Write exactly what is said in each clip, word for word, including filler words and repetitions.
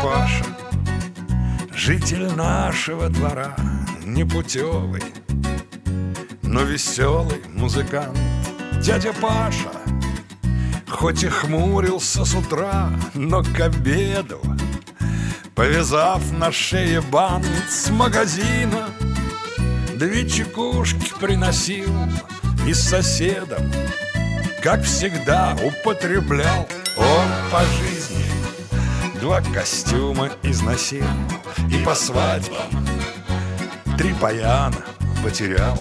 Паша, житель нашего двора, непутевый, но веселый музыкант. Дядя Паша, хоть и хмурился с утра, но к обеду, повязав на шее бант, с магазина две чекушки приносил и с соседом, как всегда, употреблял он по жизни. Два костюма износил и по свадьбам три баяна потерял.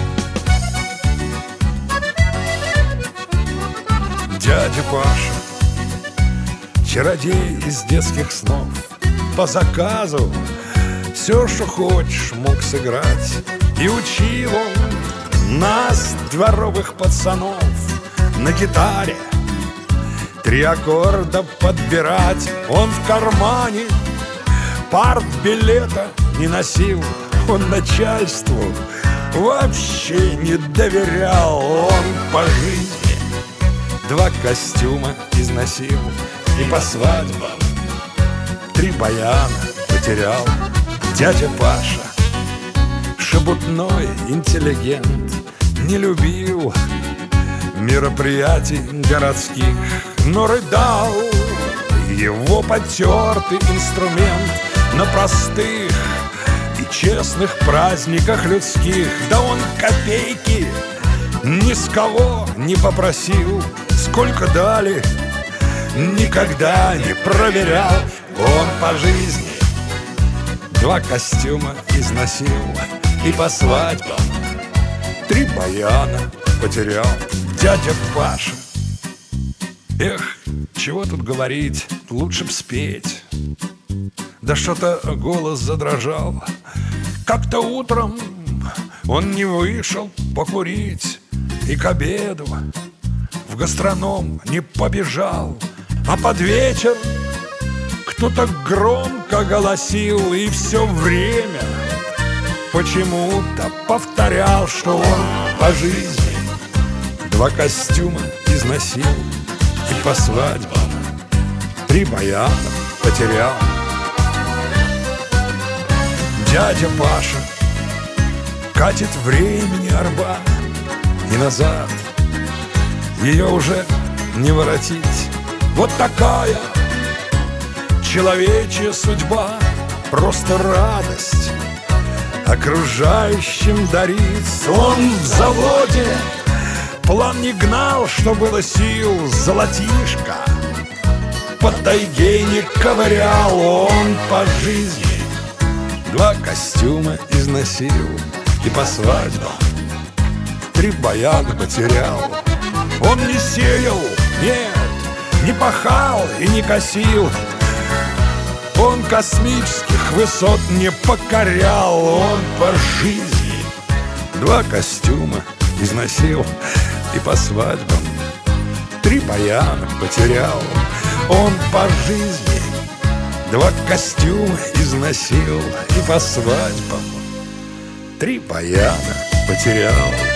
Дядя Паша, чародей из детских снов, по заказу все, что хочешь, мог сыграть. И учил он нас, дворовых пацанов, на гитаре три аккорда подбирать. Он в кармане партбилета не носил, он начальству вообще не доверял. Он по жизни два костюма износил и по свадьбам три баяна потерял. Дядя Паша, шебутной интеллигент, не любил мероприятий городских, но рыдал его потертый инструмент на простых и честных праздниках людских. Да он копейки ни с кого не попросил, сколько дали, никогда не проверял. Он по жизни два костюма износил и по свадьбам три баяна потерял. Дядя Паша, эх, чего тут говорить, лучше б спеть. Да что-то голос задрожал. Как-то утром он не вышел покурить и к обеду в гастроном не побежал, а под вечер кто-то громко голосил и все время почему-то повторял, что он по жизни два костюма износил и по свадьбам три баяна потерял. Дядя Паша катит времени арба, и назад ее уже не воротить. Вот такая человечья судьба, просто радость окружающим дарит. Он в заводе план не гнал, что было сил, золотишко по тайге не ковырял. Он по жизни два костюма износил и по свадьбам три баяна потерял. Он не сеял, нет, не пахал и не косил, он космических высот не покорял. Он по жизни два костюма износил и по свадьбам три баяна потерял. Он по жизни два костюма износил и по свадьбам три баяна потерял.